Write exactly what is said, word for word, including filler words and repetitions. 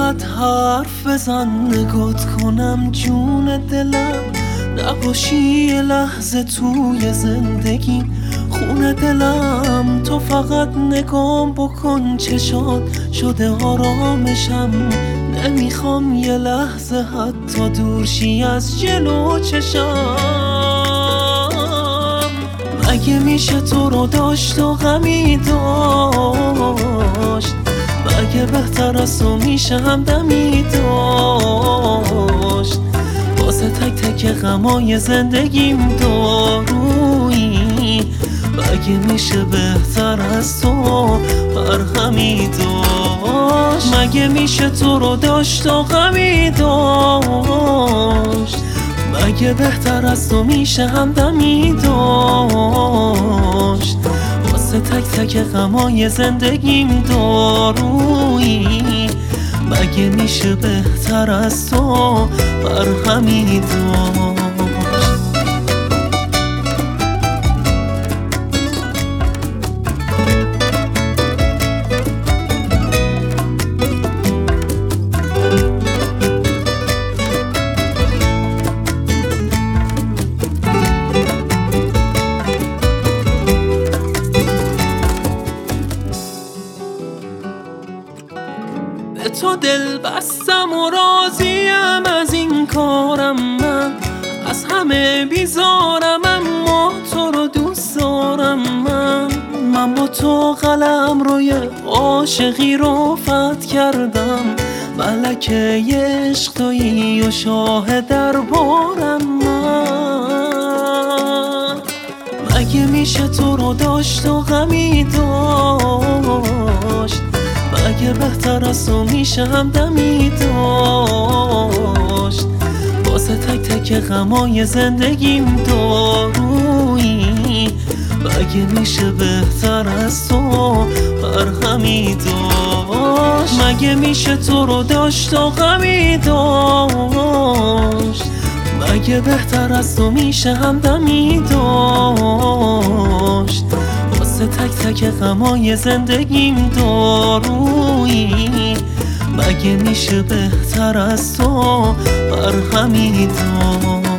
فقط حرف بزن نگات کنم جون دلم، نباشی یه لحظه توی زندگی خونه دلم. تو فقط نگام بکن چشات شده آرامشم، نمیخوام یه لحظه حتی دورشی از جلو چشم. مگه میشه تو رو داشت و غمی داشت، مگه بهتر از تو میشه همدمی داشت. واسه تک تک غمای زندگیم دارویی، مگه میشه بهتر از تو مرهمی داشت. مگه میشه تو رو داشت و غمی داشت، مگه بهتر از تو میشه همدمی داشت. واسه تک تک غمای زندگیم دارویی، مگه میشه بهتر از تو مرهمی داشت. به تو دل بستم و راضیم از این کارم، من از همه بیزارم اما تو رو دوست دارم. من من با تو قلم روی عاشقی رو فتح کردم، ملکه عشق تویی و شاه دربارم. من مگه میشه تو رو داشت و غمی داشت، مگه بهتر از تو میشه همدمی داشت. واسه تک تک غمای زندگیم دارویی، مگه میشه بهتر از تو مرهمی داشت. مگه میشه تو رو داشت و غمی داشت، مگه بهتر از تو میشه همدمی داشت. واسه تک تک غمای زندگیم دارویی، مگه میشه بهتر از تو مرهمی داشت.